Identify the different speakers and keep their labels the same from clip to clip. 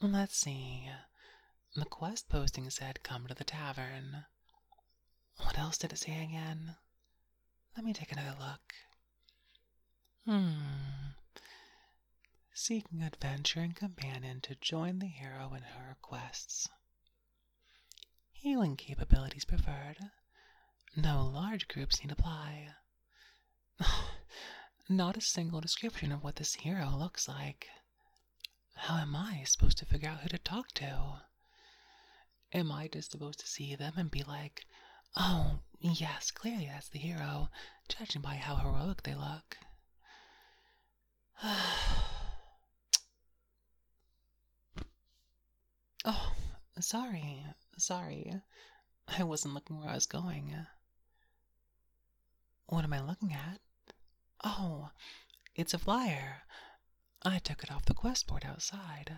Speaker 1: Let's see. The quest posting said come to the tavern. What else did it say again? Let me take another look. Seeking adventure and companion to join the hero in her quests. Healing capabilities preferred. No large groups need apply. Not a single description of what this hero looks like. How am I supposed to figure out who to talk to? Am I just supposed to see them and be like, oh, yes, clearly that's the hero, judging by how heroic they look? Oh, sorry. I wasn't looking where I was going. What am I looking at? Oh, it's a flyer. I took it off the quest board outside.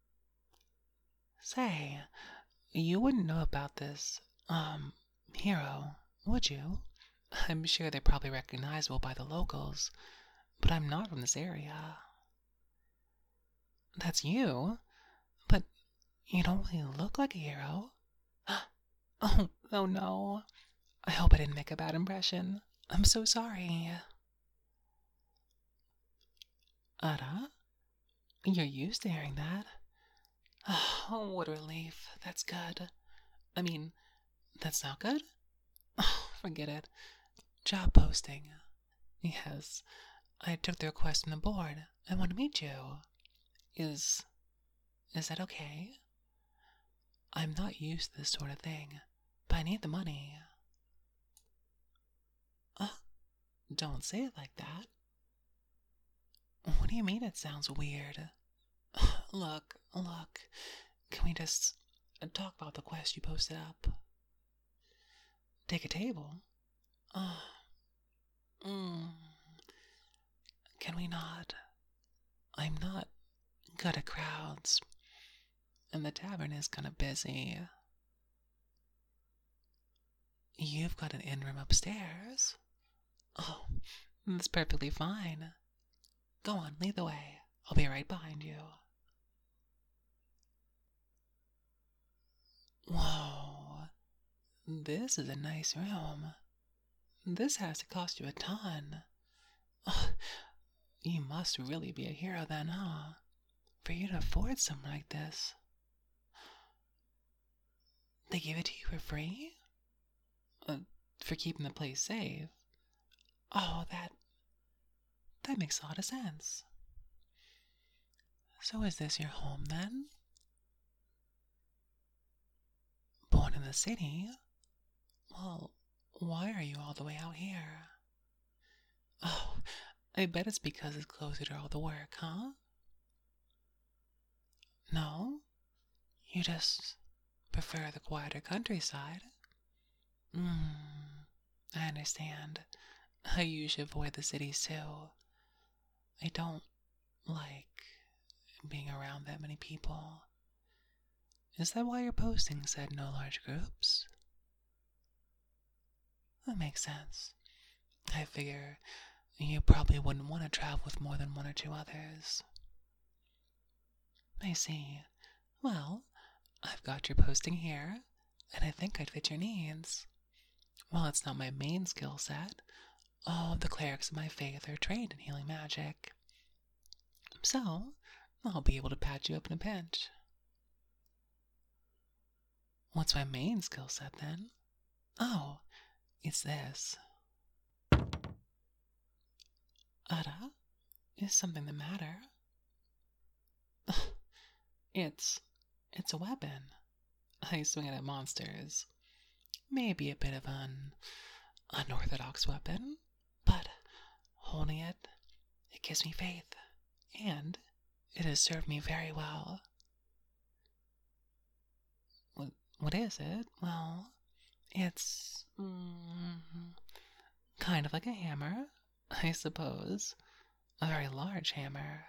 Speaker 1: Say, you wouldn't know about this, hero, would you? I'm sure they're probably recognizable by the locals, but I'm not from this area. That's you? But you don't really look like a hero. Oh no. I hope I didn't make a bad impression. I'm so sorry. Ada? You're used to hearing that. Oh, what a relief. That's good. I mean, that's not good? Oh, forget it. Job posting. Yes, I took the request from the board. I want to meet you. Is that okay? I'm not used to this sort of thing, but I need the money. Don't say it like that. What do you mean it sounds weird? Look, can we just talk about the quest you posted up? Take a table? Can we not? I'm not good at crowds, and the tavern is kind of busy. You've got an in-room upstairs. Oh, that's perfectly fine. Go on, lead the way. I'll be right behind you. Whoa, this is a nice room. This has to cost you a ton. Oh, you must really be a hero then, huh? For you to afford something like this. They gave it to you for free? For keeping the place safe? Oh, that makes a lot of sense. So is this your home then? Born in the city? Well, why are you all the way out here? Oh, I bet it's because it's closer to all the work, huh? No? You just prefer the quieter countryside? I understand. I usually avoid the cities too. I don't like being around that many people. Is that why your posting said no large groups? That makes sense. I figure you probably wouldn't want to travel with more than one or two others. I see. Well, I've got your posting here, and I think I'd fit your needs. While it's not my main skill set, all of the clerics of my faith are trained in healing magic. So, I'll be able to patch you up in a pinch. What's my main skill set then? Oh, it's this. Ada, is something the matter? It's a weapon. I swing it at monsters. Maybe a bit of an unorthodox weapon, but holding it gives me faith, and it has served me very well. What is it? Well, it's kind of like a hammer, I suppose. A very large hammer.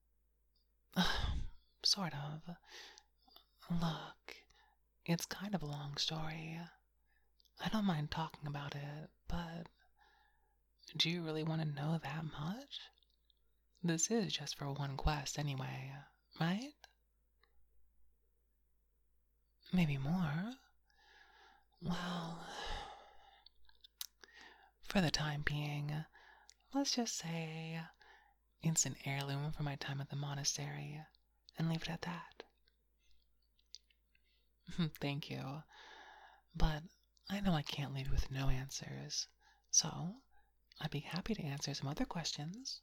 Speaker 1: Sort of. Look, it's kind of a long story. I don't mind talking about it, but do you really want to know that much? This is just for one quest anyway, right? Maybe more. Well, for the time being, let's just say it's an heirloom from my time at the monastery, and leave it at that. Thank you. But I know I can't leave you with no answers, so I'd be happy to answer some other questions.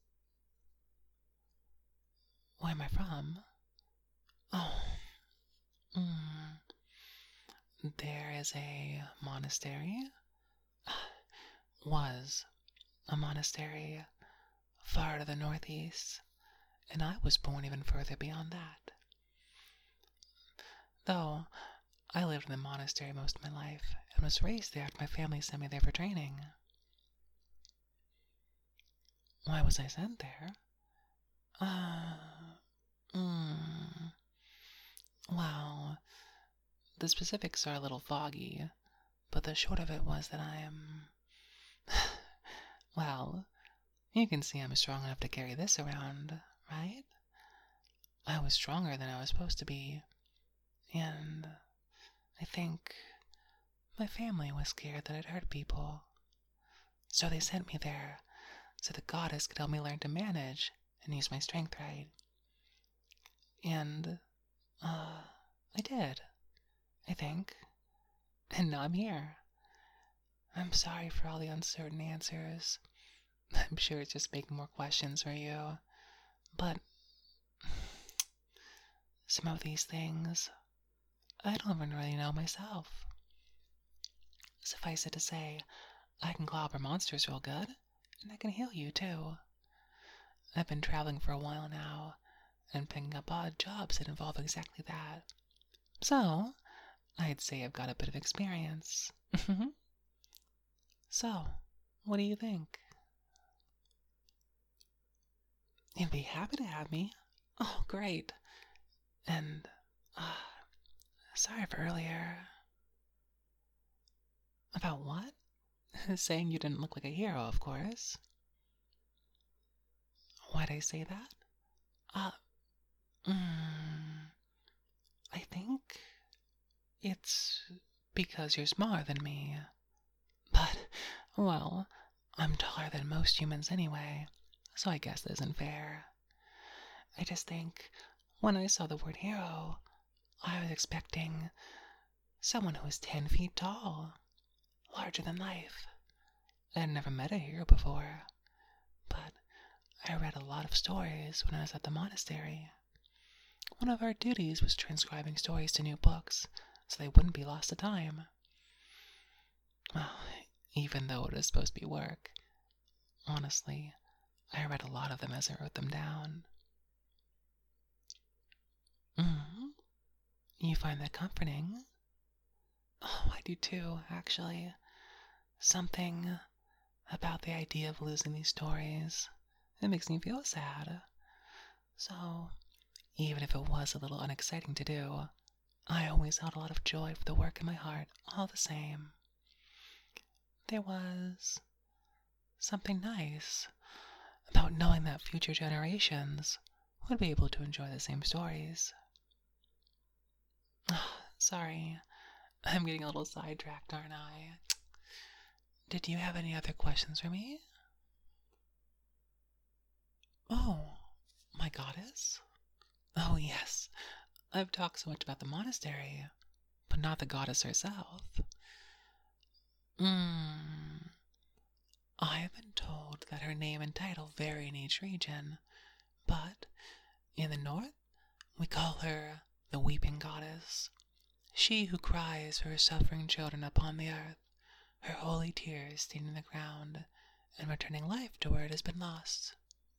Speaker 1: Where am I from? Oh, mm, there is a monastery. Was a monastery far to the northeast, and I was born even further beyond that. Though I lived in the monastery most of my life and was raised there after my family sent me there for training. Why was I sent there? Mm, well, the specifics are a little foggy, but the short of it was that I am... Well, you can see I'm strong enough to carry this around, right? I was stronger than I was supposed to be, and I think my family was scared that I'd hurt people. So they sent me there so the goddess could help me learn to manage and use my strength right. And, I did, I think. And now I'm here. I'm sorry for all the uncertain answers. I'm sure it's just making more questions for you. But some of these things, I don't even really know myself. Suffice it to say, I can clobber monsters real good, and I can heal you too. I've been traveling for a while now, and picking up odd jobs that involve exactly that. So, I'd say I've got a bit of experience. So, what do you think? You'd be happy to have me. Oh, great. And, sorry for earlier. About what? Saying you didn't look like a hero, of course. Why'd I say that? Uh, I think it's because you're smaller than me. But, well, I'm taller than most humans anyway, so I guess this isn't fair. I just think when I saw the word hero, I was expecting someone who was 10 feet tall, larger than life. I had never met a hero before, but I read a lot of stories when I was at the monastery. One of our duties was transcribing stories to new books, so they wouldn't be lost to time. Well, even though it was supposed to be work, honestly, I read a lot of them as I wrote them down. You find that comforting? Oh, I do too, actually. Something about the idea of losing these stories, it makes me feel sad. So, even if it was a little unexciting to do, I always held a lot of joy for the work in my heart all the same. There was something nice about knowing that future generations would be able to enjoy the same stories. Sorry, I'm getting a little sidetracked, aren't I? Did you have any other questions for me? Oh, my goddess? Oh, yes. I've talked so much about the monastery, but not the goddess herself. I've been told that her name and title vary in each region, but in the north, we call her the Weeping Goddess. She who cries for her suffering children upon the earth, her holy tears staining the ground and returning life to where it has been lost.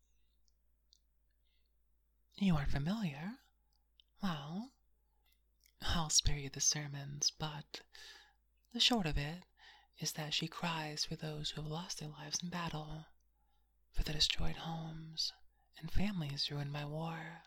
Speaker 1: You aren't familiar? Well, I'll spare you the sermons, but the short of it is that she cries for those who have lost their lives in battle, for the destroyed homes and families ruined by war.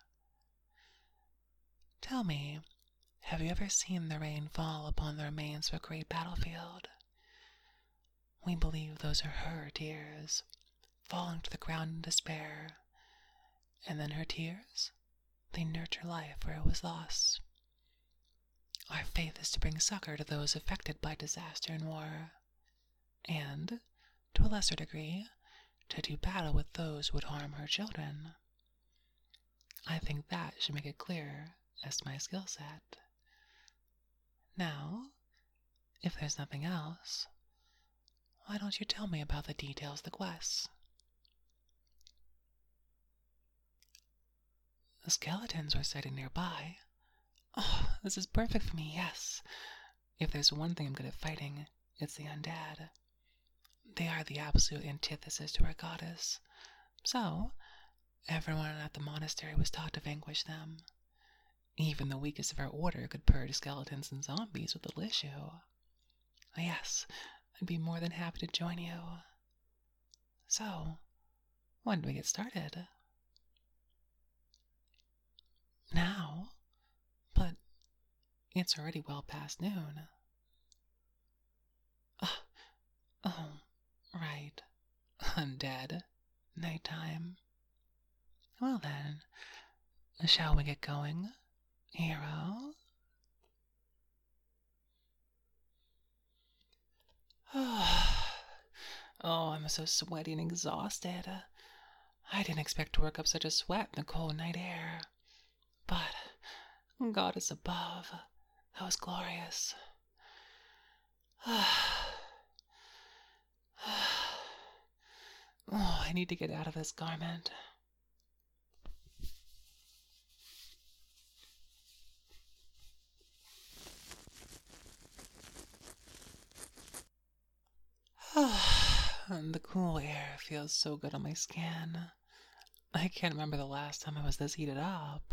Speaker 1: Tell me, have you ever seen the rain fall upon the remains of a great battlefield? We believe those are her tears, falling to the ground in despair, and then her tears, they nurture life where it was lost. Our faith is to bring succor to those affected by disaster and war, and, to a lesser degree, to do battle with those who would harm her children. I think that should make it clear as to my skill set. Now, if there's nothing else, why don't you tell me about the details of the quests? The skeletons were sighted nearby. Oh, this is perfect for me, yes. If there's one thing I'm good at fighting, it's the undead. They are the absolute antithesis to our goddess. So, everyone at the monastery was taught to vanquish them. Even the weakest of our order could purge skeletons and zombies with little issue. Yes, I'd be more than happy to join you. So, when do we get started? Now? But it's already well past noon. Oh, right. Undead. Nighttime. Well then, shall we get going, hero? Oh, I'm so sweaty and exhausted. I didn't expect to work up such a sweat in the cold night air. But, goddess above, that was glorious. Oh, I need to get out of this garment. The cool air feels so good on my skin. I can't remember the last time I was this heated up.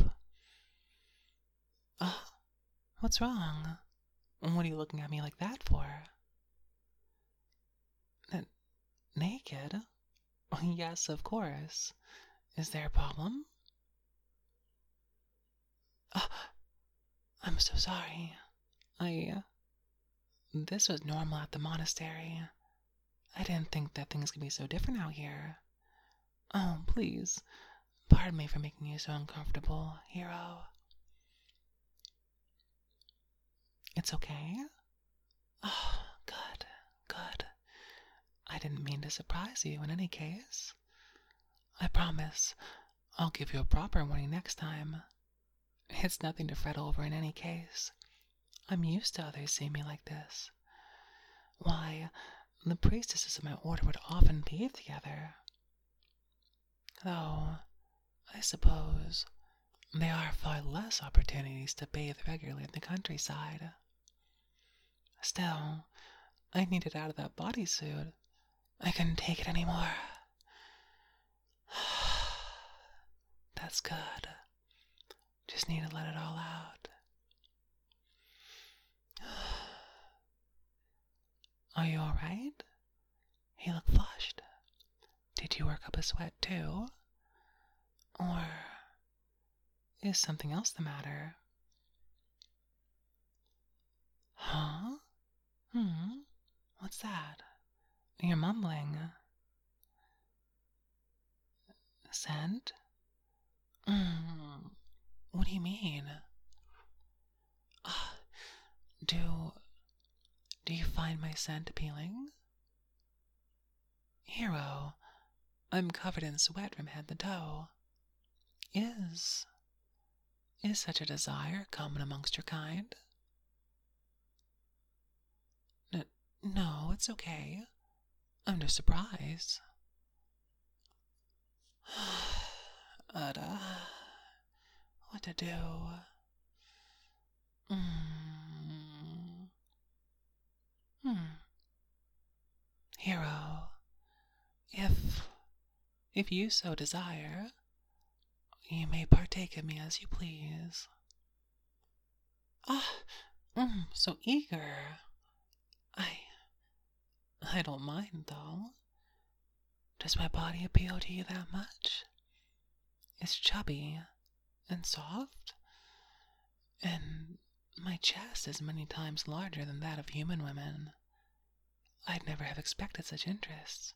Speaker 1: What's wrong? What are you looking at me like that for? Naked? Oh, yes, of course. Is there a problem? I'm so sorry. This was normal at the monastery. I didn't think that things could be so different out here. Oh, please, pardon me for making you so uncomfortable, hero. It's okay? Oh, good, good. I didn't mean to surprise you in any case. I promise I'll give you a proper warning next time. It's nothing to fret over in any case. I'm used to others seeing me like this. Why, the priestesses of my order would often bathe together. Though, I suppose, there are far less opportunities to bathe regularly in the countryside. Still, I need it out of that bodysuit. I couldn't take it anymore. That's good. Just need to let it all out. Are you alright? You look flushed. Did you work up a sweat too? Or is something else the matter? Huh? What's that? You're mumbling. Scent? What do you mean? Do you find my scent appealing? Hero, I'm covered in sweat from head to toe. Is such a desire common amongst your kind? No, it's okay. I'm just surprised. Ada, what to do? Hero, if you so desire, you may partake of me as you please. So eager. I don't mind, though. Does my body appeal to you that much? It's chubby and soft, and my chest is many times larger than that of human women. I'd never have expected such interest.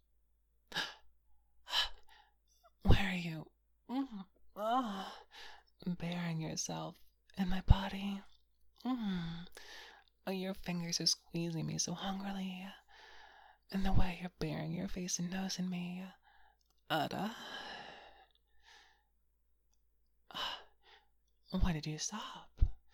Speaker 1: Where are you? Bearing yourself in my body. Mm. Oh, your fingers are squeezing me so hungrily. And the way you're burying your face and nose in me. Ada. Why did you stop?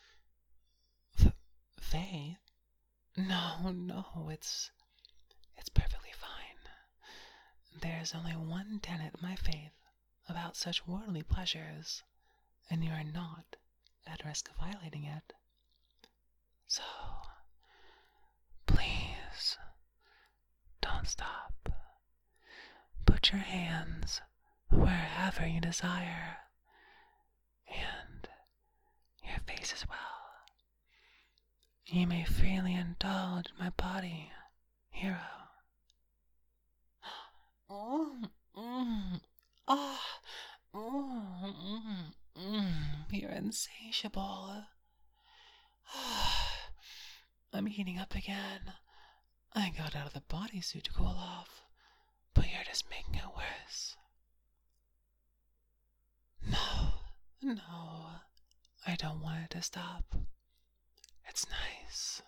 Speaker 1: Faith? No, it's perfectly fine. There's only one tenet in my faith about such worldly pleasures, and you are not at risk of violating it. So, please, don't stop. Put your hands wherever you desire, and your face as well. You may freely indulge my body, hero. You're insatiable. I'm heating up again. I got out of the bodysuit to cool off, but you're just making it worse. No, I don't want it to stop. It's nice.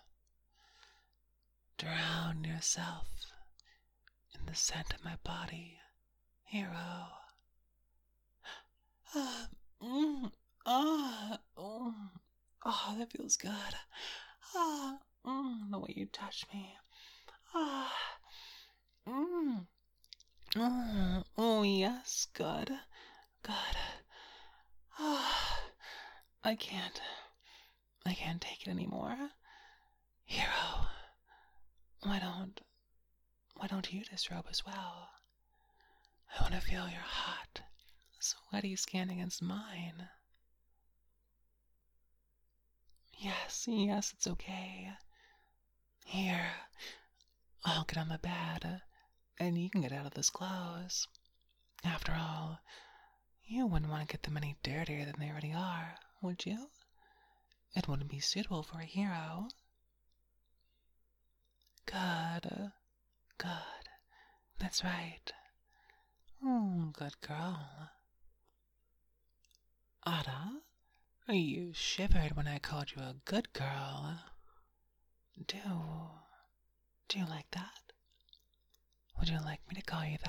Speaker 1: Drown yourself in the scent of my body, hero. That feels good. The way you touch me. Oh, yes, good. I can't take it anymore. Hero, why don't you disrobe as well? I want to feel your hot, sweaty skin against mine. Yes, it's okay. Here, I'll get on the bed, and you can get out of those clothes. After all, you wouldn't want to get them any dirtier than they already are, would you? It wouldn't be suitable for a hero. Good. That's right. Good girl. Ada, you shivered when I called you a good girl. Do you like that? Would you like me to call you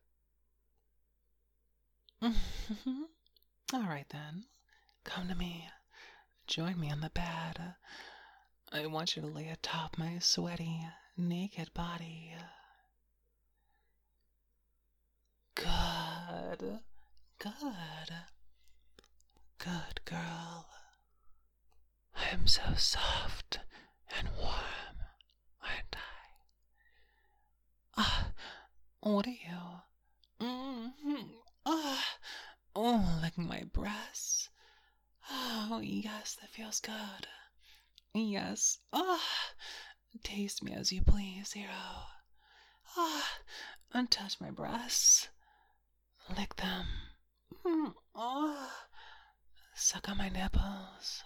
Speaker 1: that? All right then. Come to me. Join me on the bed. I want you to lay atop my sweaty, naked body. Good. Good girl. I am so soft and warm, aren't I? What are you? Licking my breasts. Oh, yes, that feels good. Yes. Taste me as you please, hero. Untouch my breasts. Lick them. Suck on my nipples.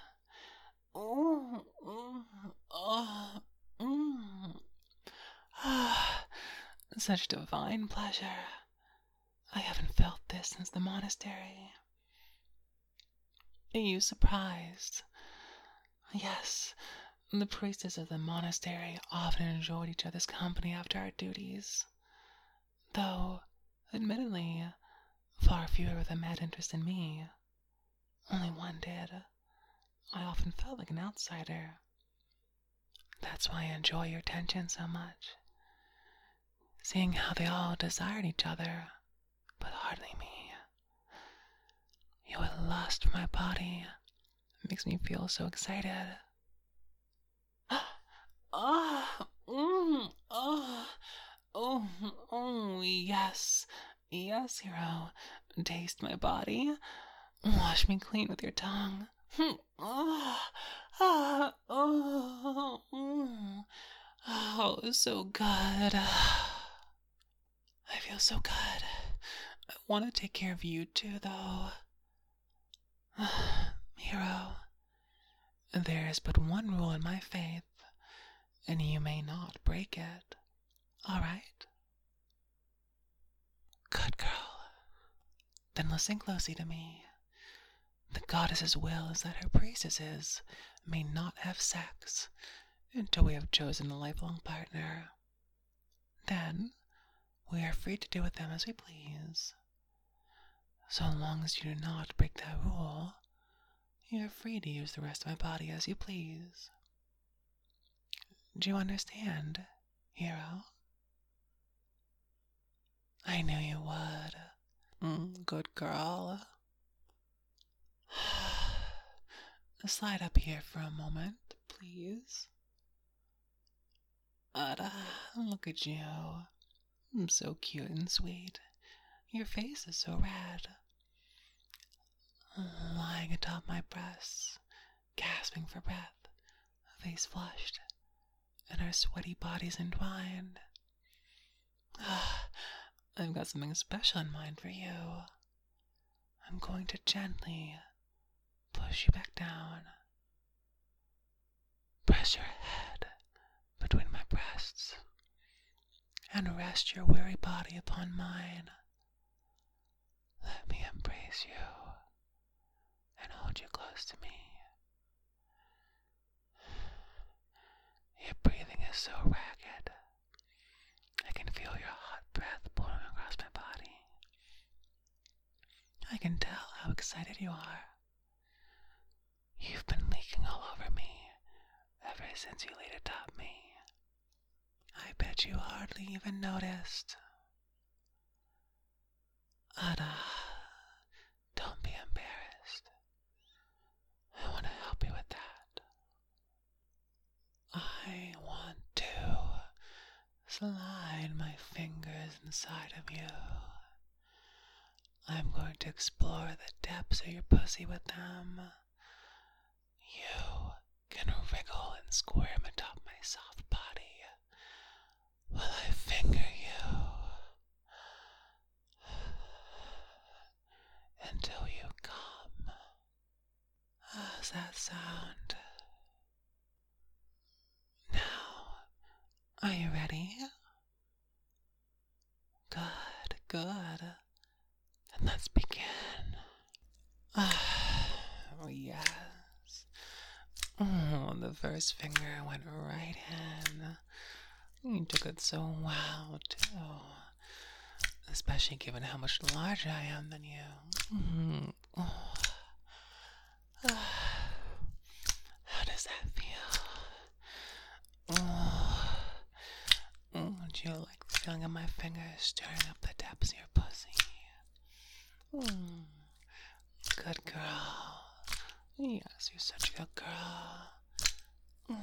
Speaker 1: Such divine pleasure. I haven't felt this since the monastery. Are you surprised? Yes, the priestess of the monastery often enjoyed each other's company after our duties. Though, admittedly, far fewer of them had interest in me. Only one did. I often felt like an outsider. That's why I enjoy your attention so much. Seeing how they all desired each other, but hardly me. Your lust for my body makes me feel so excited. Yes, hero. Taste my body. Wash me clean with your tongue. Oh, so good. I feel so good. I want to take care of you too, though. Hero, there is but one rule in my faith, and you may not break it. All right? Good girl. Then listen closely to me. The goddess's will is that her priestesses may not have sex until we have chosen a lifelong partner. Then, we are free to do with them as we please. So long as you do not break that rule, you are free to use the rest of my body as you please. Do you understand, hero? I knew you would. Good girl. Slide up here for a moment, please. Ada, look at you. So cute and sweet. Your face is so red. Lying atop my breasts, gasping for breath, face flushed, and our sweaty bodies entwined. I've got something special in mind for you. I'm going to gently push you back down. Press your head between my breasts and rest your weary body upon mine. Let me embrace you and hold you close to me. Your breathing is so ragged. I can feel your hot breath blowing across my body. I can tell how excited you are. You've been leaking all over me ever since you laid atop me. I bet you hardly even noticed. Ada, don't be embarrassed. I want to help you with that. I want to slide my fingers inside of you. I'm going to explore the depths of your pussy with them. You can wriggle and squirm atop my soft body while I finger you until you come. How's that sound? Now, are you ready? Good, good. Then let's begin. Oh, yes. Oh, the first finger went right in. You took it so well, too. Especially given how much larger I am than you. Oh. How does that feel? Would you like the feeling of my fingers stirring up the depths of your pussy? Good girl. Yes, you're such a good girl.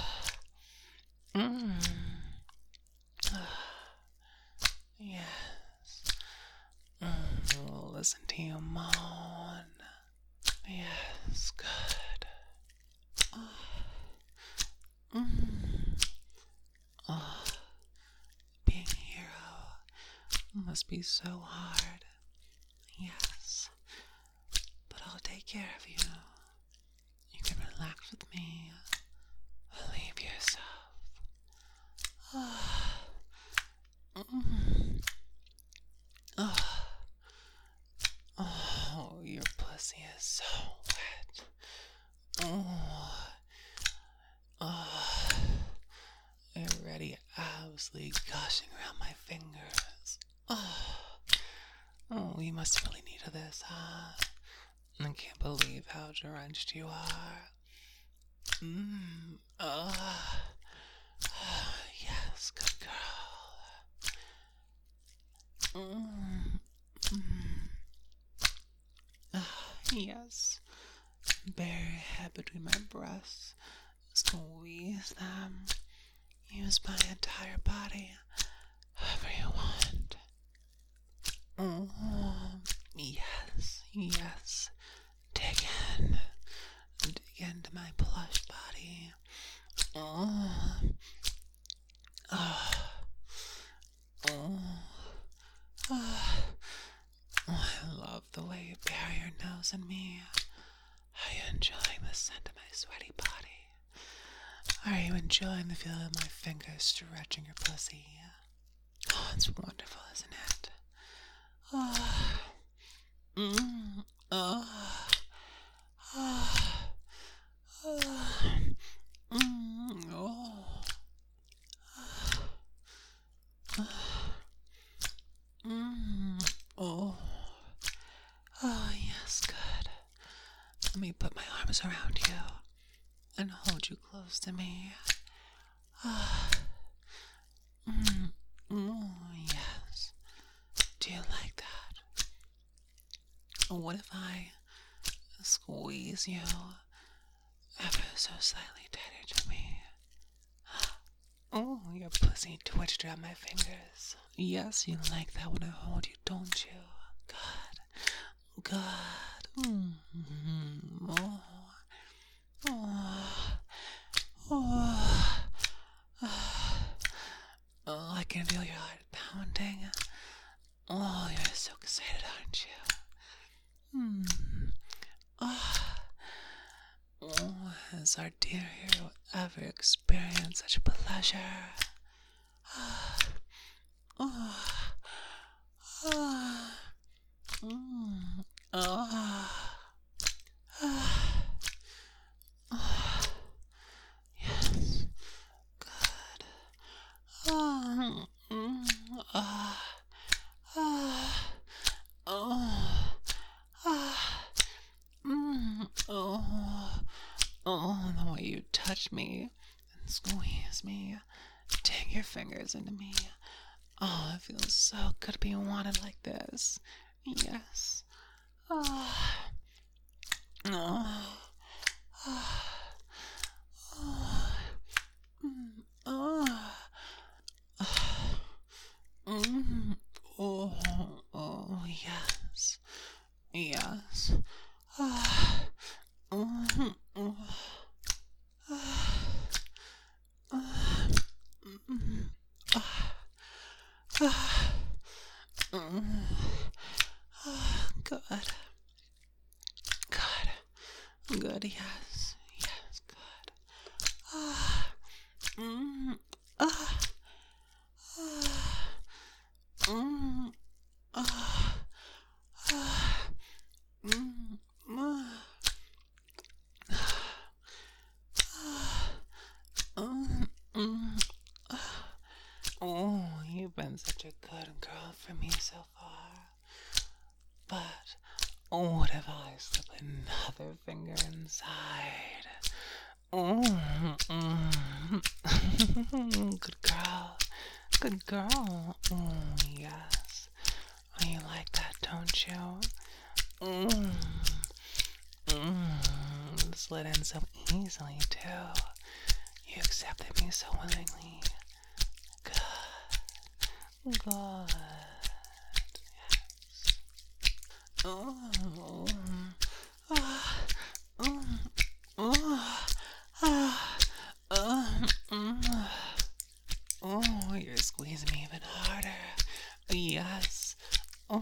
Speaker 1: Yes. Listen to you moan. Yes, good. Being a hero must be so hard. Yes. But I'll take care of you. You can relax with me. Relieve yourself. Oh, your pussy is so wet. Already absolutely gushing around my fingers. Oh, you must really need this, huh? I can't believe how drenched you are. Yes, good girl. Yes. Bear your head between my breasts. Squeeze them. Use my entire body however you want. Yes, yes. Dig into my plush body. I love the way you bury your nose in me. Are you enjoying the scent of my sweaty body? Are you enjoying the feeling of my fingers stretching your pussy? Oh, it's wonderful, isn't it? Ah, ah, oh, oh, oh, yes, good. Let me put my arms around you and hold you close to me. Ah, oh, yes. Do you like that? What if I squeeze you ever so slightly tighter to me? Oh, your pussy twitched around my fingers. Yes, you like that when I hold you, don't you? Good. Good. Oh. Oh. Oh. Oh, I can feel your heart pounding. Oh, you're so excited, aren't you? Oh, has our dear hero ever experienced such pleasure? Oh, oh, oh, oh, oh, yes, good. Oh, oh, oh, oh, oh, the way you touch me and squeeze me, dig your fingers into me. Oh, it feels so good to be wanted like this. Yes. Oh, oh, oh, oh, oh, oh, oh, yes. Yes. Oh, oh, oh, good. Good. Good, yes. Yes, good. Ah. Ah. Ah. Ah. Ah. Oh, you've been such a good girl for me so far. But what if I slip another finger inside? Oh, good girl. Good girl. Oh, yes. Oh, you like that, don't you? Slid in so easily, too. You accepted me so willingly. Good. Good. Yes. Oh. Ah. Oh, you're squeezing me even harder. Yes. Oh.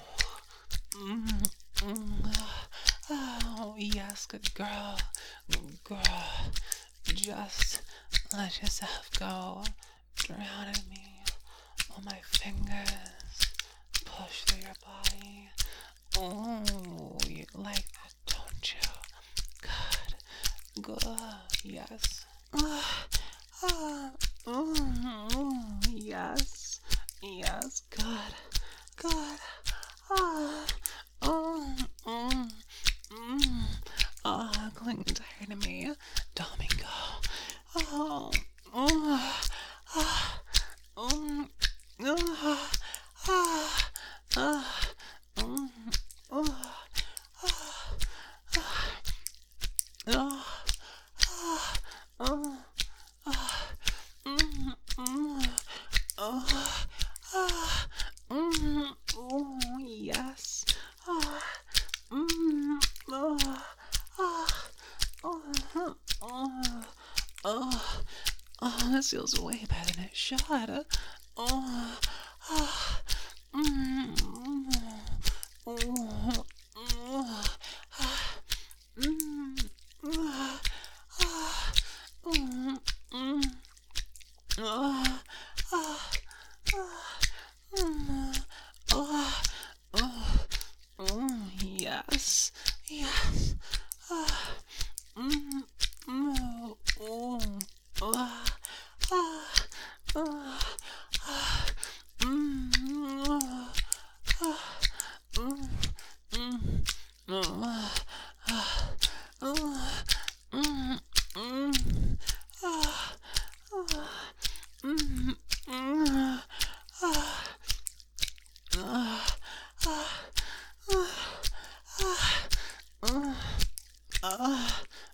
Speaker 1: Oh, yes, good girl. Good girl. Just let yourself go. Drown in me. All my fingers push through your body. Oh, you like that, don't you? Good. Good. Yes. Yes. Yes. Good. Good. Cling tight to me. Domingo. Oh. Oh. Oh. Oh. Oh. Oh. Oh, yes. Oh, this feels way better than it should. Oh, oh, oh, yes, yes.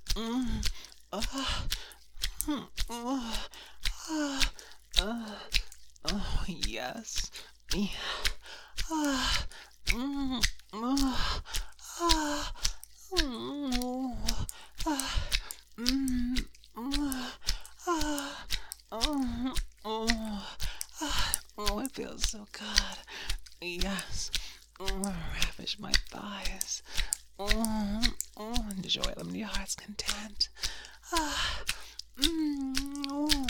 Speaker 1: Mm, ah, mm, ah, ah, ah, oh, yes. Yeah. Ah, mm, ah, ah, mm, ah, mm, ah, ah, oh, oh, ah, oh, it feels so good. Yes. Ravish my thighs. Oh, enjoy them to your heart's content. Ah, oh,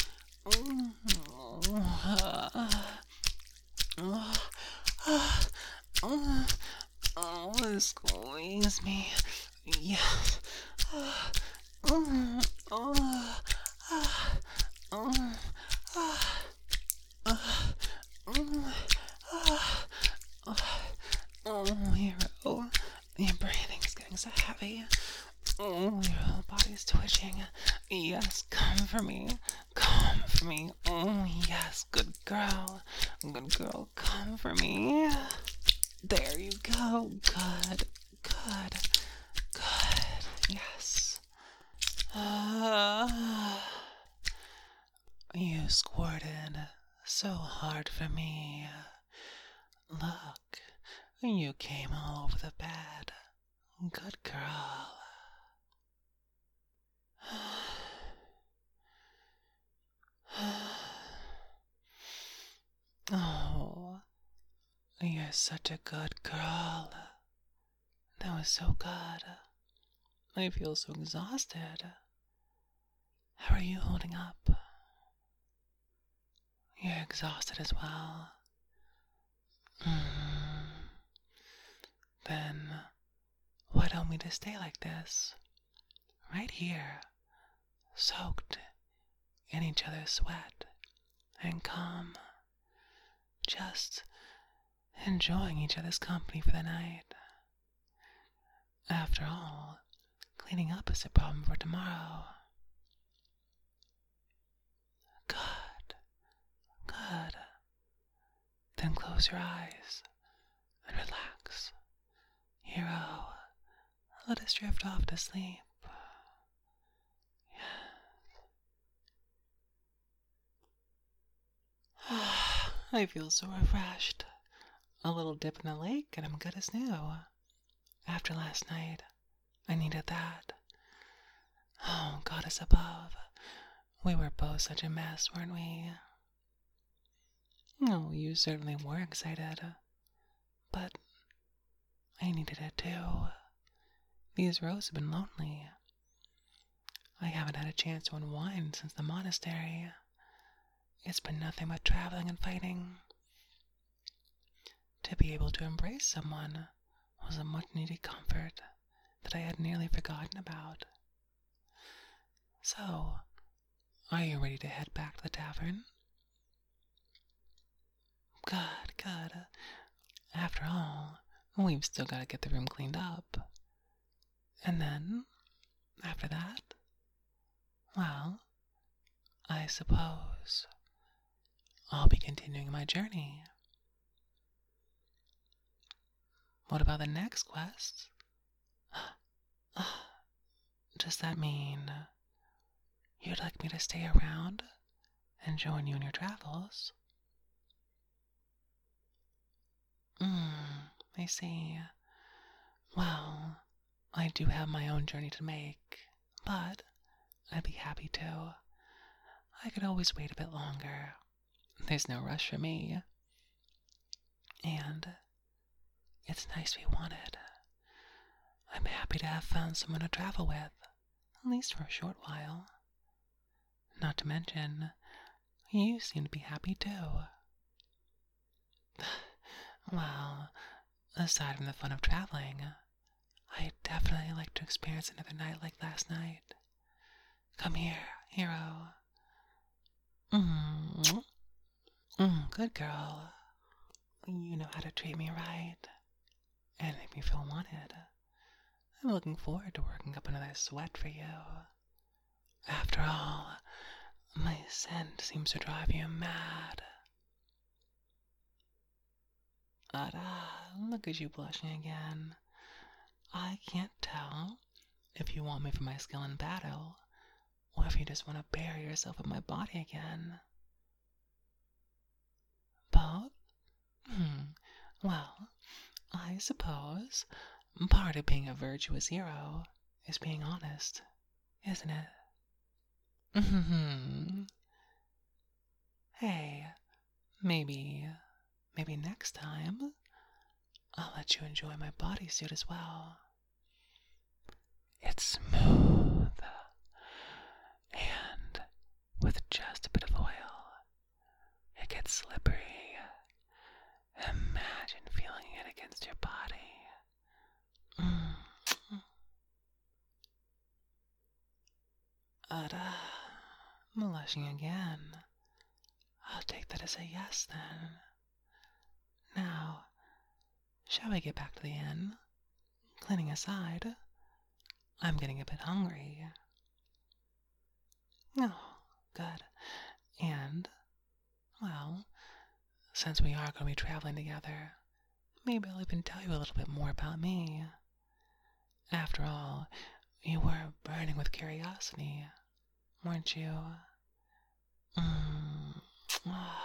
Speaker 1: squeeze me. Yes. Oh, oh, oh, oh, hero. Your breathing's getting so heavy. Oh, your whole body's twitching. Yes, come for me. Come for me. Oh, yes, good girl. Good girl, come for me. There you go. Good, good, good. Yes. You squirted so hard for me. Look, you came all over the bed. Good girl. Oh, you're such a good girl. That was so good. I feel so exhausted. How are you holding up? You're exhausted as well. Then, why don't we just stay like this? Right here, soaked in each other's sweat and calm. Just enjoying each other's company for the night. After all, cleaning up is a problem for tomorrow. Good, good. Then close your eyes and relax. Hero, let us drift off to sleep. I feel so refreshed. A little dip in the lake and I'm good as new. After last night, I needed that. Oh, goddess above, we were both such a mess, weren't we? Oh, you certainly were excited. But I needed it too. These roads have been lonely. I haven't had a chance to unwind since the monastery. It's been nothing but traveling and fighting. To be able to embrace someone was a much-needed comfort that I had nearly forgotten about. So, are you ready to head back to the tavern? Good, good. After all, we've still got to get the room cleaned up. And then, after that, well, I suppose I'll be continuing my journey. What about the next quest? Does that mean you'd like me to stay around and join you in your travels? I see. Well, I do have my own journey to make, but I'd be happy to. I could always wait a bit longer. There's no rush for me. And it's nice to be wanted. I'm happy to have found someone to travel with, at least for a short while. Not to mention, you seem to be happy too. Well, aside from the fun of traveling, I'd definitely like to experience another night like last night. Come here, hero. Good girl. You know how to treat me right and make me feel wanted. I'm looking forward to working up another sweat for you. After all, my scent seems to drive you mad. Look at you blushing again. I can't tell if you want me for my skill in battle, or if you just want to bury yourself in my body again. Both? Well, I suppose part of being a virtuous hero is being honest, isn't it? Hey, maybe next time I'll let you enjoy my bodysuit as well. It's smooth, and with just a bit of oil, it gets slippery. Imagine feeling it against your body. Blushing again. I'll take that as a yes then. Now, shall we get back to the inn? Cleaning aside, I'm getting a bit hungry. Oh, good. And, well, since we are going to be traveling together, maybe I'll even tell you a little bit more about me. After all, you were burning with curiosity, weren't you?